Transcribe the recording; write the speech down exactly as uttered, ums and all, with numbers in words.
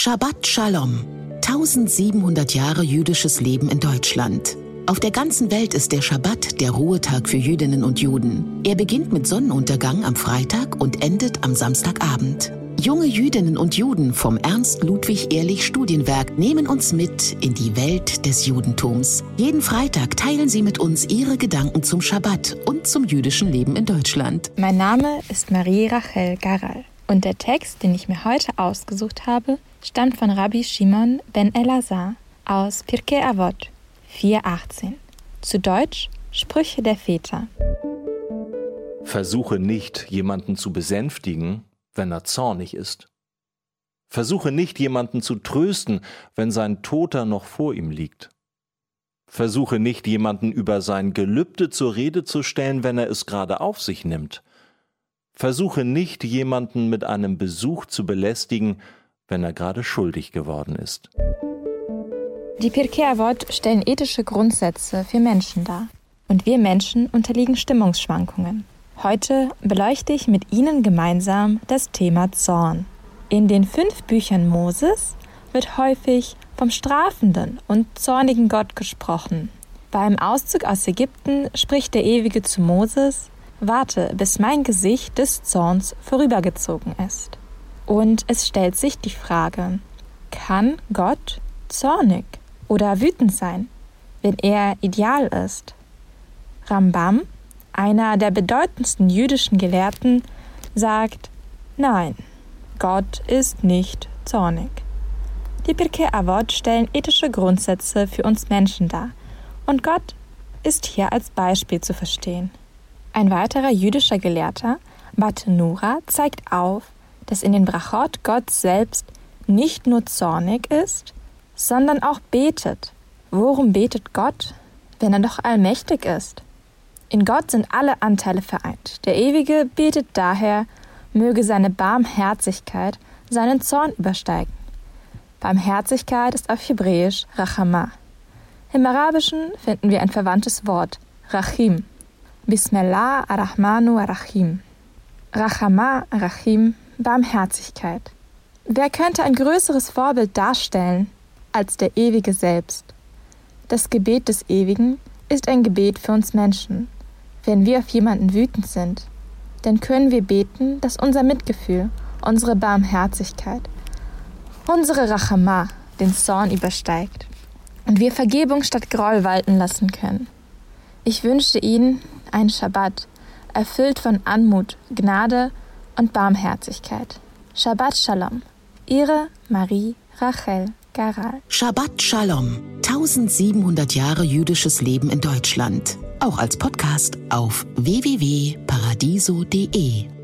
Shabbat Shalom. tausendsiebenhundert Jahre jüdisches Leben in Deutschland. Auf der ganzen Welt ist der Schabbat der Ruhetag für Jüdinnen und Juden. Er beginnt mit Sonnenuntergang am Freitag und endet am Samstagabend. Junge Jüdinnen und Juden vom Ernst-Ludwig-Ehrlich-Studienwerk nehmen uns mit in die Welt des Judentums. Jeden Freitag teilen sie mit uns ihre Gedanken zum Schabbat und zum jüdischen Leben in Deutschland. Mein Name ist Marie Rachel Garal und der Text, den ich mir heute ausgesucht habe, stammt von Rabbi Shimon ben Elazar aus Pirkei Avot vier achtzehn. Zu Deutsch Sprüche der Väter. Versuche nicht, jemanden zu besänftigen, wenn er zornig ist. Versuche nicht, jemanden zu trösten, wenn sein Toter noch vor ihm liegt. Versuche nicht, jemanden über sein Gelübde zur Rede zu stellen, wenn er es gerade auf sich nimmt. Versuche nicht, jemanden mit einem Besuch zu belästigen, wenn er gerade schuldig geworden ist. Die Pirkei Avot stellen ethische Grundsätze für Menschen dar. Und wir Menschen unterliegen Stimmungsschwankungen. Heute beleuchte ich mit Ihnen gemeinsam das Thema Zorn. In den fünf Büchern Moses wird häufig vom strafenden und zornigen Gott gesprochen. Beim Auszug aus Ägypten spricht der Ewige zu Moses: Warte, bis mein Gesicht des Zorns vorübergezogen ist. Und es stellt sich die Frage, kann Gott zornig oder wütend sein, wenn er ideal ist? Rambam, einer der bedeutendsten jüdischen Gelehrten, sagt, nein, Gott ist nicht zornig. Die Pirkei Avot stellen ethische Grundsätze für uns Menschen dar und Gott ist hier als Beispiel zu verstehen. Ein weiterer jüdischer Gelehrter, Bartenura, zeigt auf, dass in den Brachot Gott selbst nicht nur zornig ist, sondern auch betet. Worum betet Gott, wenn er doch allmächtig ist? In Gott sind alle Anteile vereint. Der Ewige betet daher, möge seine Barmherzigkeit seinen Zorn übersteigen. Barmherzigkeit ist auf Hebräisch Rachama. Im Arabischen finden wir ein verwandtes Wort, Rachim. Bismillah ar-Rahmanu ar-Rahim. Rachama, Rachim, Barmherzigkeit. Wer könnte ein größeres Vorbild darstellen als der Ewige selbst? Das Gebet des Ewigen ist ein Gebet für uns Menschen. Wenn wir auf jemanden wütend sind, dann können wir beten, dass unser Mitgefühl, unsere Barmherzigkeit, unsere Rachama den Zorn übersteigt und wir Vergebung statt Groll walten lassen können. Ich wünsche Ihnen einen Schabbat, erfüllt von Anmut, Gnade und Barmherzigkeit. Shabbat Shalom, Ihre Marie Rachel Garal. Shabbat Shalom. tausendsiebenhundert Jahre jüdisches Leben in Deutschland. Auch als Podcast auf w w w punkt paradiso punkt d e.